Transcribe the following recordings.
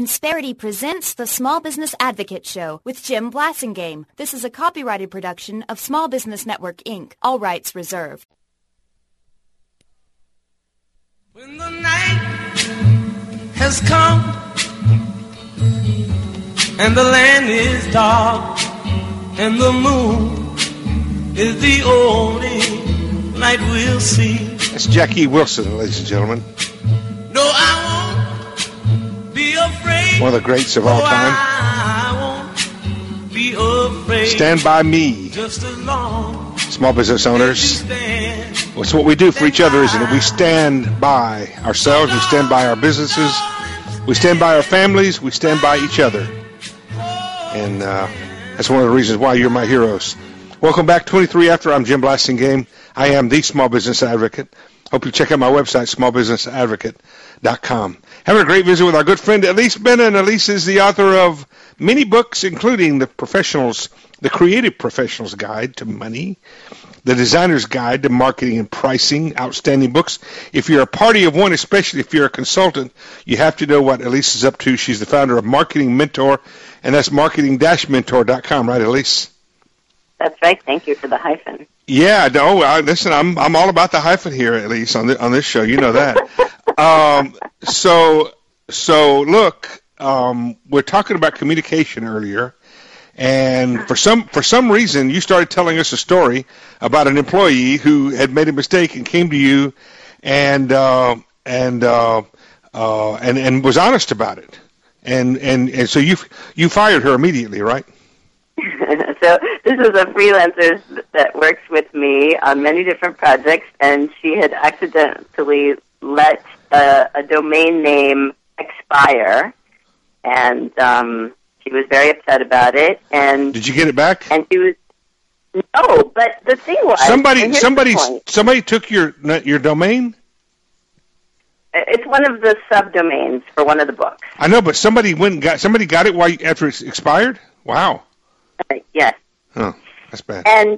Insperity presents the Small Business Advocate Show with Jim Blasingame. This is a copyrighted production of Small Business Network, Inc. All rights reserved. When the night has come and the land is dark and the moon is the only light we'll see. That's Jackie Wilson, ladies and gentlemen. No, I won't be afraid. One of the greats of all time. I won't be afraid. Stand by me. Just as long Small business owners. It's what we do for each other, isn't it? We stand by ourselves. We stand by our businesses. We stand by our families. We stand by each other. And that's one of the reasons why you're my heroes. Welcome back, 23 After. I'm Jim Blasingame. I am the Small Business Advocate. Hope you check out my website, smallbusinessadvocate.com. Having a great visit with our good friend Elise Bennon. Elise is the author of many books, including The Creative Professional's Guide to Money, The Designer's Guide to Marketing and Pricing, outstanding books. If you're a party of one, especially if you're a consultant, you have to know what Elise is up to. She's the founder of Marketing Mentor, and that's marketing-mentor.com, right, Elise? That's right. Thank you for the hyphen. Yeah, no, listen, I'm all about the hyphen here, at least on this show. You know that. So look, we're talking about communication earlier, and for some reason, you started telling us a story about an employee who had made a mistake and came to you, and was honest about it, and so you fired her immediately, right? So this is a freelancer that works with me on many different projects, and she had accidentally let a domain name expire, and she was very upset about it. And did you get it back? And she was no, but the thing was somebody took your domain. It's one of the subdomains for one of the books. I know, but somebody got it after it expired. Wow. Yes. Oh, that's bad. And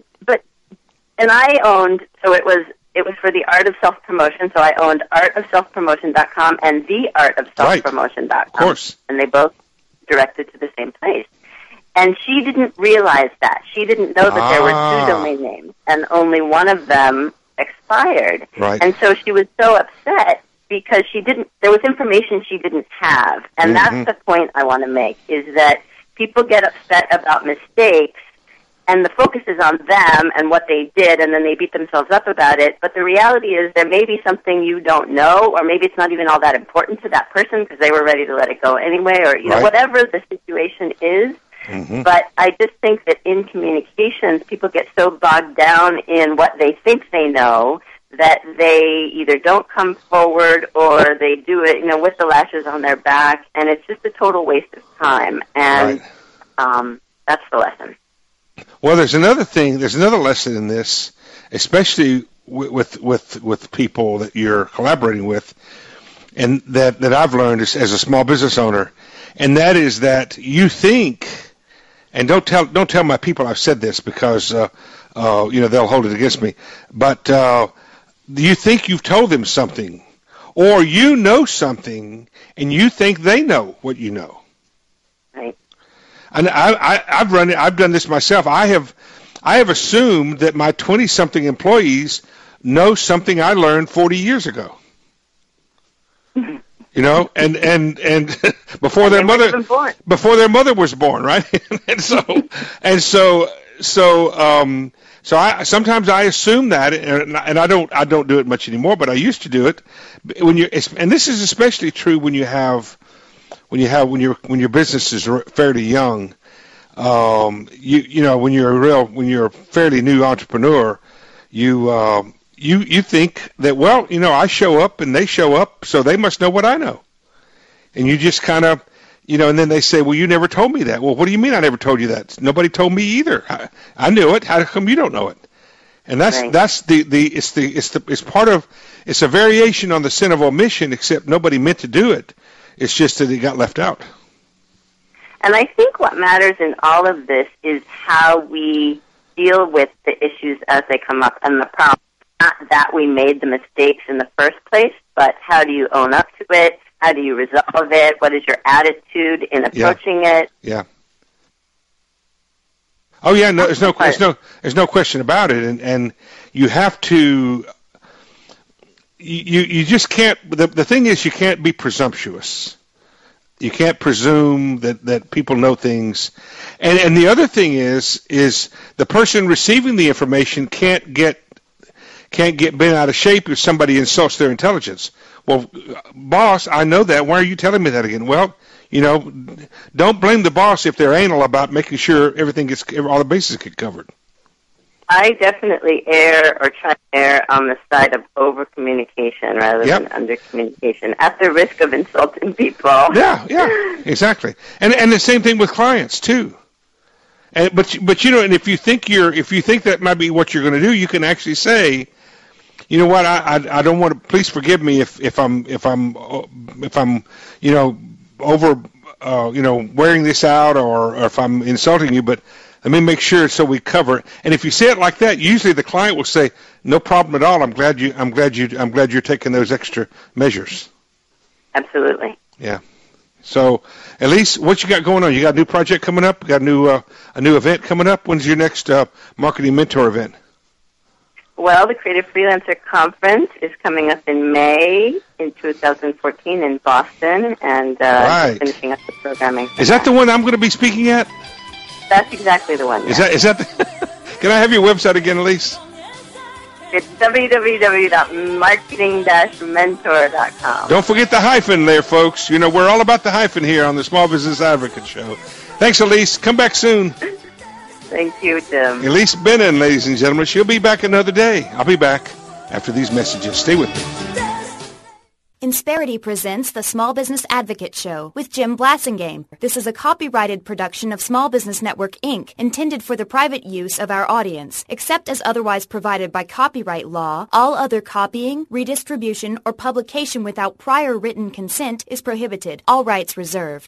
I owned, so it was for the Art of Self-Promotion, so I owned artofselfpromotion.com and theartofselfpromotion.com. Right. Of course. And they both directed to the same place. And she didn't realize that. She didn't know that there were two domain names, and only one of them expired. Right. And so she was so upset because there was information she didn't have. And that's the point I want to make, is that people get upset about mistakes, and the focus is on them and what they did, and then they beat themselves up about it. But the reality is there may be something you don't know, or maybe it's not even all that important to that person because they were ready to let it go anyway, or know, whatever the situation is. Mm-hmm. But I just think that in communications, people get so bogged down in what they think they know that they either don't come forward or they do it, with the lashes on their back, and it's just a total waste of time. And that's the lesson. Well, there's another lesson in this, especially with people that you're collaborating with, and that I've learned as a small business owner, and that is that you think, and don't tell my people I've said this because they'll hold it against me, but you think you've told them something, or you know something, and you think they know what you know. Right. And I've done this myself. I have assumed that my 20-something employees know something I learned 40 years ago. And before their mother was born, right? So sometimes I assume that, and I don't do it much anymore, but I used to do it. And this is especially true when your business is fairly young. When you're a fairly new entrepreneur, you think that, I show up and they show up, so they must know what I know, and you just kind of. And then they say, well, you never told me that. Well, what do you mean I never told you that? Nobody told me either. I knew it. How come you don't know it? And it's a variation on the sin of omission, except nobody meant to do it. It's just that it got left out. And I think what matters in all of this is how we deal with the issues as they come up, and the problem, not that we made the mistakes in the first place, but how do you own up to it? How do you resolve it? What is your attitude in approaching it? Yeah. Oh yeah, no, there's no question about it, and you have to. You just can't. The thing is, you can't be presumptuous. You can't presume that people know things, and the other thing is the person receiving the information can't get bent out of shape if somebody insults their intelligence. Well, boss, I know that. Why are you telling me that again? Well, don't blame the boss if they're anal about making sure all the bases get covered. I definitely try to err on the side of over-communication rather than under-communication, at the risk of insulting people. Yeah, exactly. And the same thing with clients too. But and if you think that might be what you're going to do, you can actually say, you know what, I don't want to. Please forgive me if I'm over wearing this out or if I'm insulting you, but let me make sure so we cover it. And if you say it like that, usually the client will say, "No problem at all. I'm glad you're taking those extra measures." Absolutely. Yeah. So, Elise, what you got going on? You got a new project coming up? You got a new event coming up? When's your next marketing mentor event? Well, the Creative Freelancer Conference is coming up in May in 2014 in Boston, and finishing up the programming. Is that the one I'm going to be speaking at? That's exactly the one. Yeah. Is that? Can I have your website again, Elise? It's www.marketing-mentor.com. Don't forget the hyphen there, folks. We're all about the hyphen here on the Small Business Advocate Show. Thanks, Elise. Come back soon. Thank you, Tim. Elise Bennon, ladies and gentlemen. She'll be back another day. I'll be back after these messages. Stay with me. Insperity presents the Small Business Advocate Show with Jim Blasingame. This is a copyrighted production of Small Business Network, Inc., intended for the private use of our audience. Except as otherwise provided by copyright law, all other copying, redistribution, or publication without prior written consent is prohibited. All rights reserved.